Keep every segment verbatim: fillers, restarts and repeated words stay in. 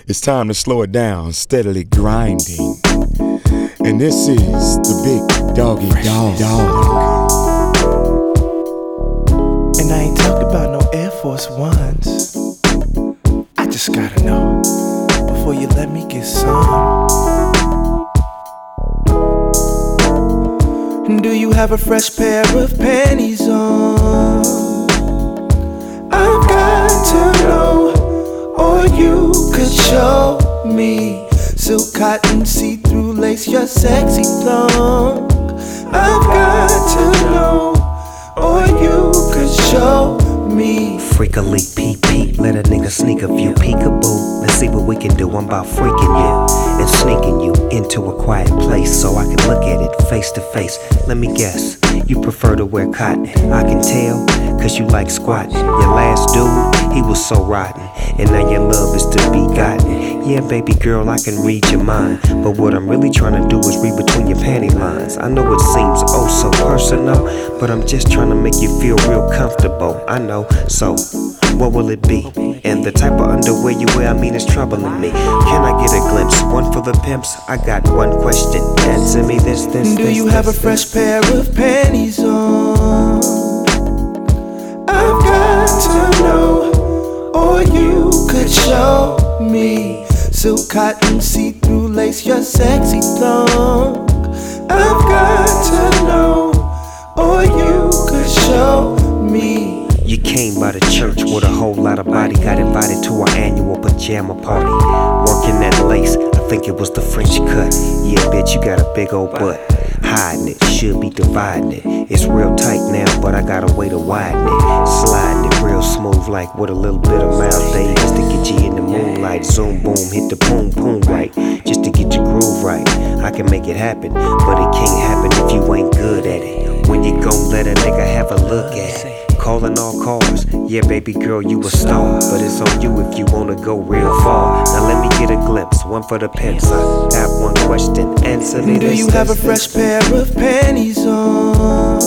It's time to slow it down, steadily grinding. And this is the big doggy dog. dog. And I ain't talking about no Air Force Ones. I just gotta know before you let me get some. Do you have a fresh pair of panties on? I've got to know, or you could show me silk, cotton, see-through lace, your sexy thong. I've got to know, or you could show me. Freakily peep peep, let a nigga sneak a view. Peekaboo, let's see what we can do. I'm about freaking you and sneaking you into a quiet place so I can look at it face to face. Let me guess, you prefer to wear cotton. I can tell, cause you like squatting. Your last dude, he was so rotten, and now your love is to be gotten. Yeah, baby girl, I can read your mind, but what I'm really trying to do is read between your panty lines. I know it seems oh so personal, but I'm just trying to make you feel real comfortable. I know, so what will it be? And the type of underwear you wear, I mean, it's troubling me. Can I get a glimpse? One for the pimps? I got one question. Answer me this, this, Do this, you this, have a this, fresh this. pair of panties on? I've got to know, or you could show me silk, cotton, see-through lace, your sexy thong. I've got to know, or you could show me. You came by the church with a whole lot of body. Got invited to our annual pajama party. Working that lace, I think it was the French cut. Yeah, bitch, you got a big old butt. Hiding it, should be dividing it. It's real tight now, but I got a way to widen it. Sliding it real smooth, like with a little bit of mouth days to get you in the moonlight. Zoom, boom, hit the boom, boom right, just to get your groove right. I can make it happen, but it can't happen if you ain't good at it. When you gon' let a nigga have a look at it. Calling all cars, yeah, baby girl, you a star. But it's on you if you wanna go real far. Now let me get a glimpse, one for the pimps. I got one question, answer me Do this, you have a this, fresh this. pair of panties on?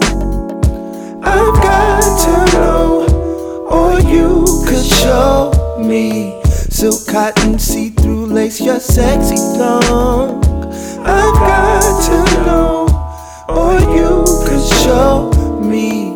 I've got to know, or you could show me silk, cotton, see-through lace, your sexy thong. I've got to know, or you could show me.